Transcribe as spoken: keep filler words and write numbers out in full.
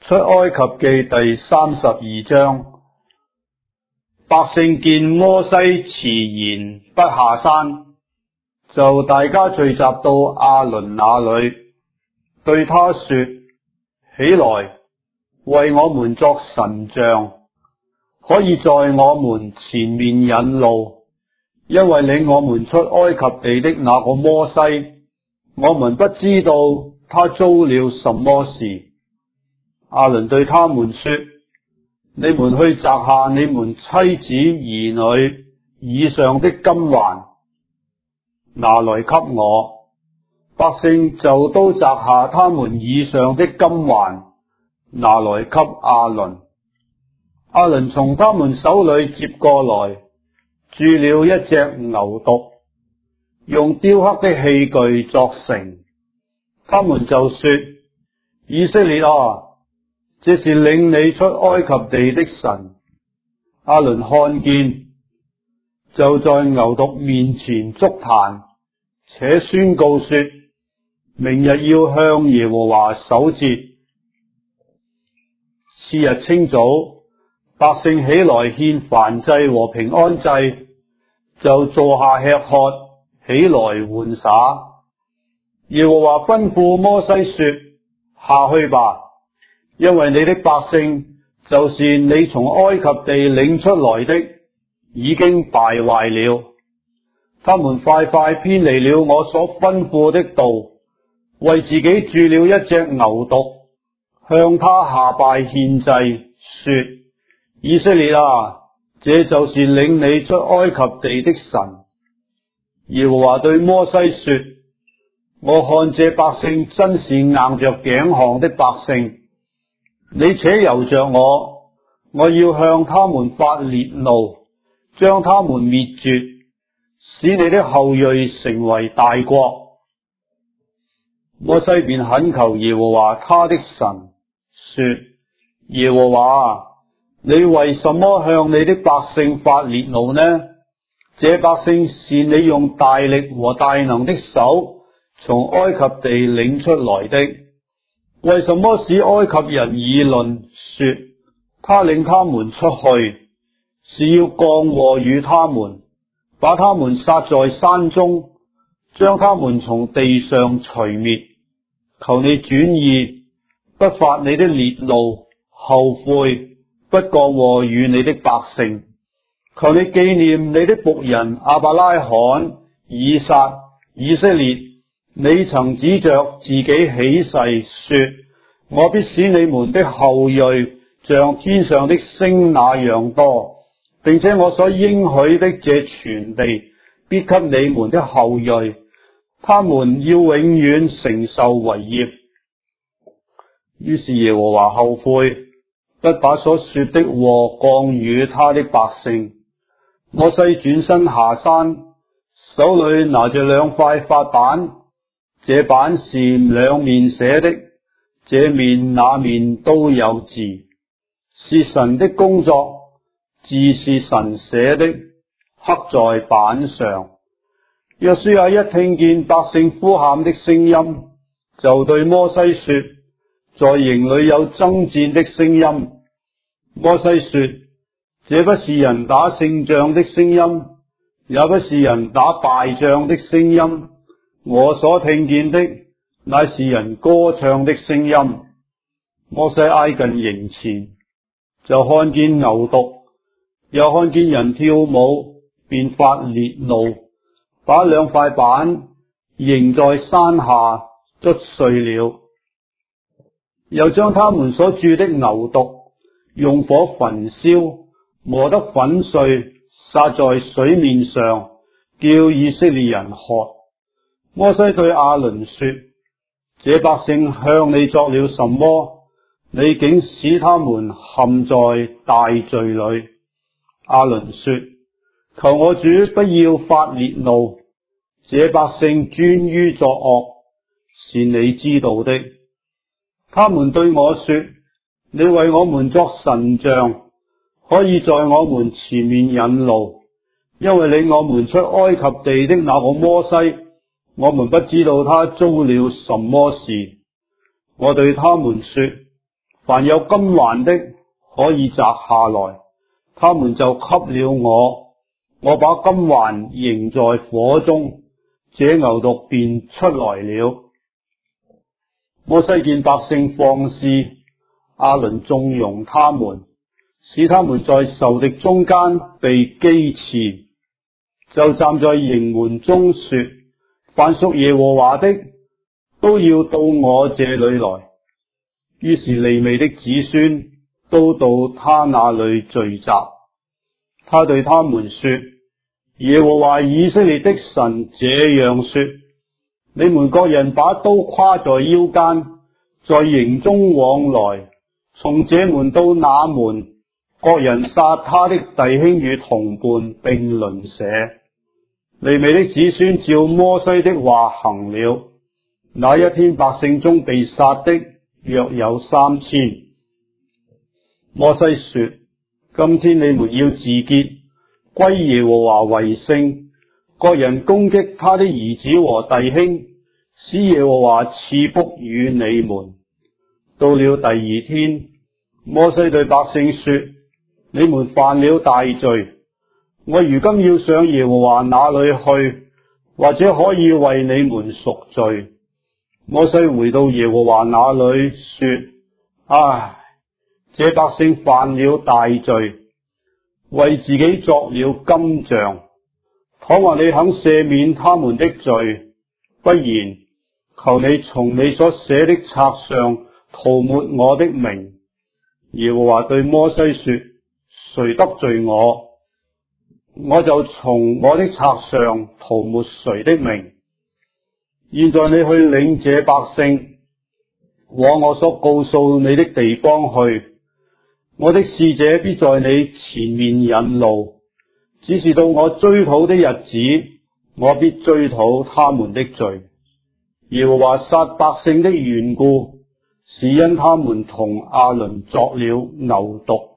出埃及記第三十二章，百姓見摩西遲延不下山，就大家聚集到亞倫那裏，對他說：起來，為我們作神像，可以在我們前面引路，因為領我們出埃及地的那個摩西，我們不知道他遭了什麼事。亞倫對他們說：你們去摘下你們妻子兒女以上的金環，拿來給我。百姓就都摘下他們以上的金環，拿來給亞倫。亞倫從他們手裏接過來，鑄了一隻牛犢，用雕刻的器具作成。他們就說：以色列啊，這是領你出埃及地的神。亞倫看見，就在牛犢面前築壇，且宣告說：明日要向耶和華守節。次日清早，百姓起來獻燔祭和平安祭，就坐下吃喝，起來玩耍。耶和華吩咐摩西說：下去吧，因為你的百姓就是你從埃及地領出來的，已經敗壞了。他們快快偏離了我所吩咐的道，為自己鑄了一隻牛犢，向他下拜獻祭，說：以色列啊，這就是領你出埃及地的神。耶和華對摩西說：我看這百姓真是硬着頸項的百姓，你且由着我，我要向他們發烈怒，將他們滅絕，使你的後裔成為大國。摩西便懇求耶和華他的神，說：耶和華，你為什麼向你的百姓發烈怒呢？這百姓是你用大力和大能的手從埃及地領出來的，為什麼使埃及人議論說，他領他們出去是要降禍與他們，把他們殺在山中，將他們從地上除滅？求你轉意，不發你的烈怒，後悔，不降禍與你的百姓。求你紀念你的僕人亞伯拉罕、以撒、以色列，你曾指着自己起誓說：我必使你們的後裔像天上的星那樣多，並且我所應許的這全地必給你們的後裔，他們要永遠承受為業。於是耶和華後悔，不把所說的禍降與他的百姓。摩西轉身下山，手裏拿着兩塊法版，這版是兩面寫的，這面那面都有字，是神的工作，字是神寫的，刻在版上。約書亞一聽見百姓呼喊的聲音，就對摩西說：在營裏有爭戰的聲音。摩西說：這不是人打勝仗的聲音，也不是人打敗仗的聲音，我所聽見的乃是人歌唱的聲音。摩西挨近營前，就看見牛犢，又看見人跳舞，便發烈怒，把兩塊板扔在山下，捽碎了，又將他們所鑄的牛犢用火焚燒，磨得粉碎，撒在水面上，叫以色列人喝。摩西對亞倫說：這百姓向你作了什麼？你竟使他們陷在大罪裏。亞倫說：求我主不要發烈怒，這百姓專於作惡，是你知道的。他們對我說：你為我們作神像，可以在我們前面引路，因為領我們出埃及地的那個摩西，我們不知道他遭了什麼事。我對他們說： 凡有金環的可以摘下來，他們就給了我，我把金環扔在火中，這牛犢便出來了。摩西見百姓放肆，亞倫縱容他們，使他們在仇敵中間被譏刺，就站在營門中說：凡屬耶和華的，都要到我這裏來。於是利未的子孫都到他那裏聚集。他對他們說：耶和華以色列的神這樣說：你們各人把刀挎在腰間，在營中往來，從這門到那門，各人殺他的弟兄與同伴並鄰舍。利未的子孫照摩西的話行了。那一天百姓中被殺的約有三千。摩西說：今天你們要自潔，歸耶和華為聖，各人攻擊他的兒子和弟兄，使耶和華賜福與你們。到了第二天，摩西對百姓說：你們犯了大罪，我如今要上耶和華那裏去，或者可以為你們贖罪。摩西回到耶和華那裏說：唉，這百姓犯了大罪，為自己作了金像。倘若你肯赦免他們的罪，不然，求你從你所寫的冊上塗抹我的名。耶和華對摩西說：誰得罪我，我就從我的冊上塗抹誰的名。現在你去領這百姓往我所告訴你的地方去，我的使者必在你前面引路，只是到我追討的日子，我必追討他們的罪。耶和華殺百姓的緣故，是因他們同亞倫作了牛犢。